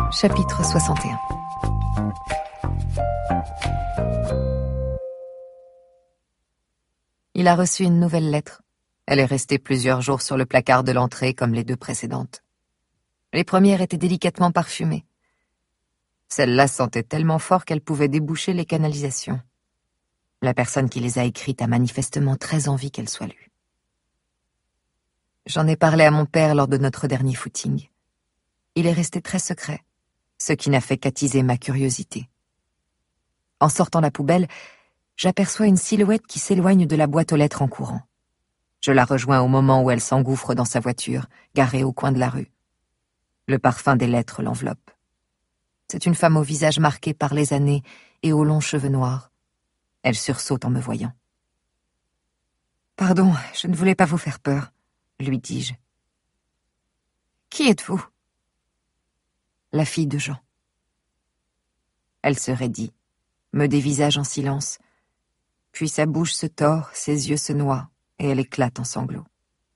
Chapitre 61. Il a reçu une nouvelle lettre. Elle est restée plusieurs jours sur le placard de l'entrée comme les deux précédentes. Les premières étaient délicatement parfumées. Celle-là sentait tellement fort qu'elle pouvait déboucher les canalisations. La personne qui les a écrites a manifestement très envie qu'elles soient lues. J'en ai parlé à mon père lors de notre dernier footing. Il est resté très secret, ce qui n'a fait qu'attiser ma curiosité. En sortant la poubelle, j'aperçois une silhouette qui s'éloigne de la boîte aux lettres en courant. Je la rejoins au moment où elle s'engouffre dans sa voiture, garée au coin de la rue. Le parfum des lettres l'enveloppe. C'est une femme au visage marqué par les années et aux longs cheveux noirs. Elle sursaute en me voyant. « Pardon, je ne voulais pas vous faire peur, » lui dis-je. « Qui êtes-vous » ? La fille de Jean. Elle se raidit, me dévisage en silence, puis sa bouche se tord, ses yeux se noient, et elle éclate en sanglots.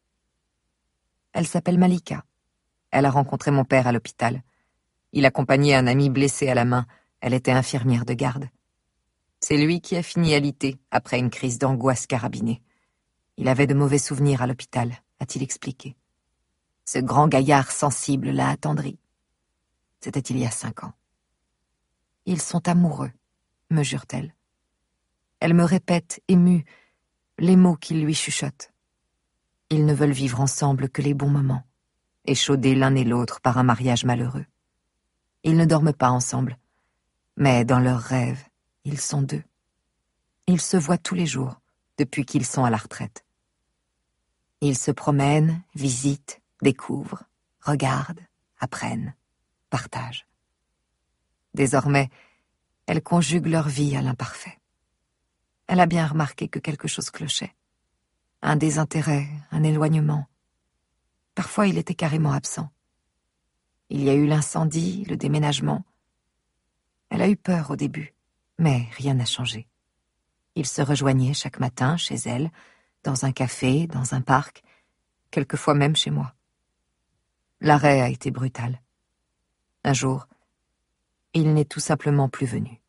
Elle s'appelle Malika. Elle a rencontré mon père à l'hôpital. Il accompagnait un ami blessé à la main. Elle était infirmière de garde. C'est lui qui a fini alité après une crise d'angoisse carabinée. Il avait de mauvais souvenirs à l'hôpital, a-t-il expliqué. Ce grand gaillard sensible l'a attendri. C'était il y a 5 ans. Ils sont amoureux, me jure-t-elle. Elle me répète, émue, les mots qu'il lui chuchote. Ils ne veulent vivre ensemble que les bons moments, échaudés l'un et l'autre par un mariage malheureux. Ils ne dorment pas ensemble, mais dans leurs rêves, ils sont deux. Ils se voient tous les jours, depuis qu'ils sont à la retraite. Ils se promènent, visitent, découvrent, regardent, apprennent, partagent. Désormais, elles conjuguent leur vie à l'imparfait. Elle a bien remarqué que quelque chose clochait. Un désintérêt, un éloignement. Parfois, il était carrément absent. Il y a eu l'incendie, le déménagement. Elle a eu peur au début, mais rien n'a changé. Ils se rejoignaient chaque matin chez elle, dans un café, dans un parc, quelquefois même chez moi. L'arrêt a été brutal. Un jour, il n'est tout simplement plus venu.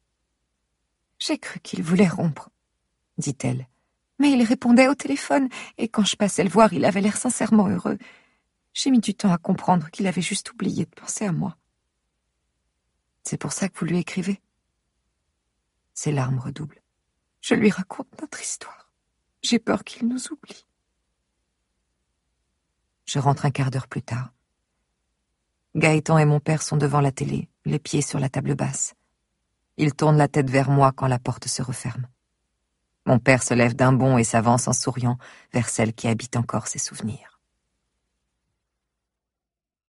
« J'ai cru qu'il voulait rompre, » dit-elle. « Mais il répondait au téléphone, et quand je passais le voir, il avait l'air sincèrement heureux. J'ai mis du temps à comprendre qu'il avait juste oublié de penser à moi. » « C'est pour ça que vous lui écrivez ?» Ses larmes redoublent. « Je lui raconte notre histoire. J'ai peur qu'il nous oublie. » Je rentre un quart d'heure plus tard. Gaëtan et mon père sont devant la télé, les pieds sur la table basse. Ils tournent la tête vers moi quand la porte se referme. Mon père se lève d'un bond et s'avance en souriant vers celle qui habite encore ses souvenirs.